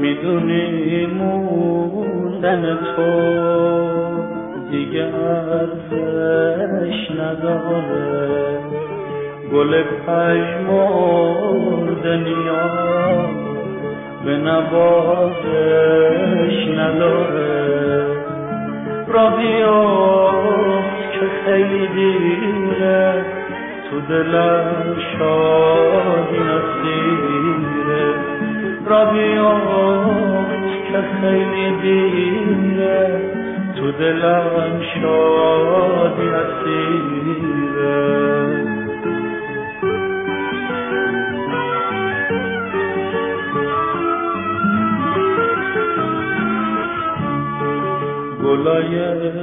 میدونی موندن تو دیگه ارزش نداره، گل پژمرده نیاز به نوازش نداره. را بیافت که خیلی دیره، تو دلم شادی نصیره. را بیافت که خیلی دیره، تو دلم شادی نصیره. گلای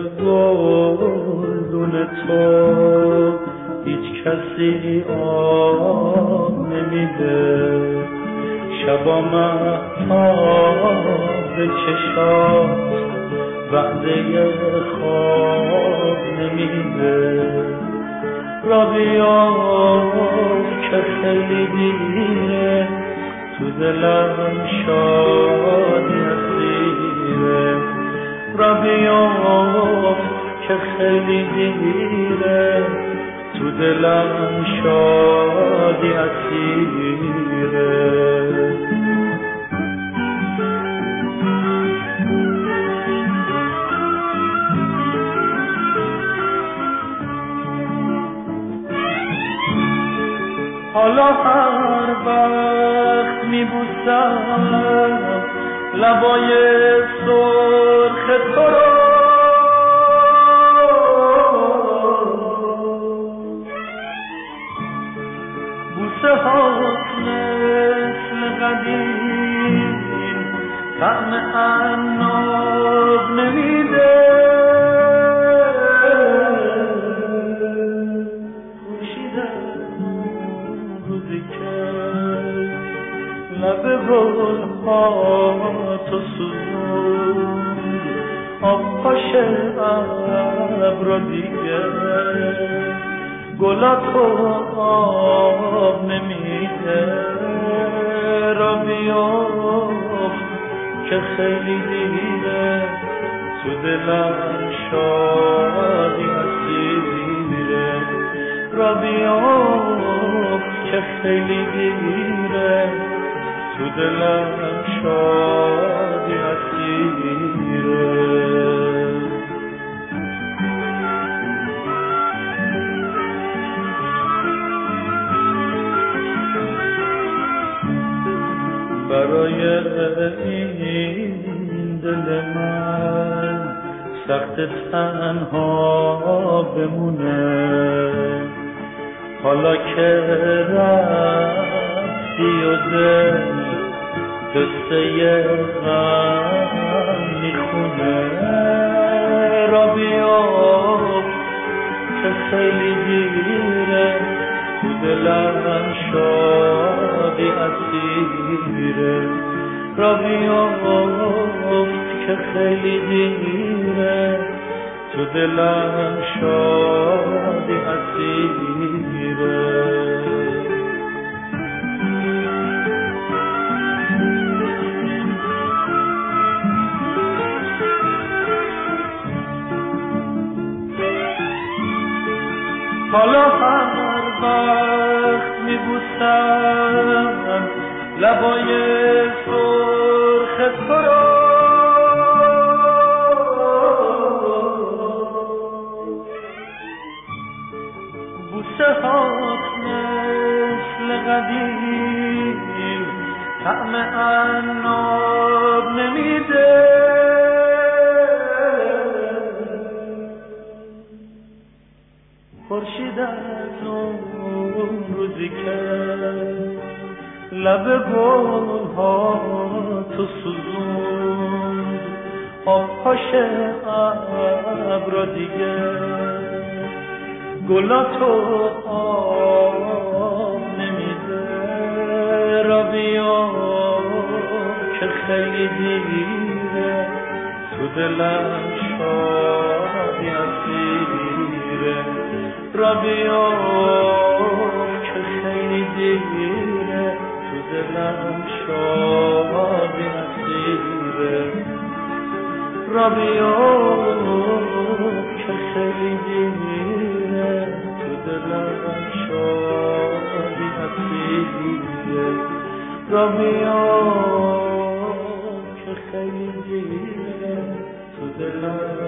گلدون تو هیچ کسی آب نمیده، شبا مهتاب چشات وعده خواب نمیده. را بیافت که خیلی دیره، تو دلم شادی نصیره. را بیافت که خیلی دیره، تو دلم شادی اسیره. حالا هر وقت میبوسم لبای سرخ تو رو، بوسه هات مثل قدیم طعم عناب نمیده. روزی که لب گلها تو سوزون، آب پاش ابرا دیگه گلا تو آب نمیده. را بیافت که خیلی دیره، تو دلم شادی اسیره. را بیافت که خیلی دیره، تو دلم شادی اسیره. برای این دل من سخت تنها بمونه، حالا که رفتی و دل قصه غم میخونه. را بیافت که خیلی دیره، تو دلم شادی اسیره. را بیافت که خیلی دیره، تو دلم شادی اسیره. حالا هر وقت میبوسم لبای سرخ تو رو، بوسه هات مثل قدیم طعم عناب نمیده. خورشید از اون روزی که لب گلها تو سوزون، آب پاش ابرا دیگه گلا تو آب نمیده. را بیافت که خیلی دیره، تو دلم شادی اسیره. را بیافت که خیلی دیره، تو دلم شادی اسیره. اسیره را بیا که خیلی دیره تو دلم شادی اسیره را بیا که خیلی دیره تو دلم